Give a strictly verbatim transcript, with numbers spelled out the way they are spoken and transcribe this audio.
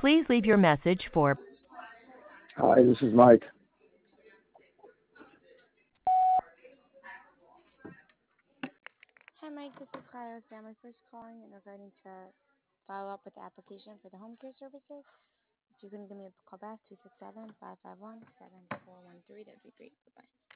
Please leave your message for Hi, this is Mike. Hi, Mike. This is Kyle, Family First calling in regarding to follow up with the application for the home care services. If you can give me a call back, two six seven, five five one, seven four one three, that'd be great. Bye bye.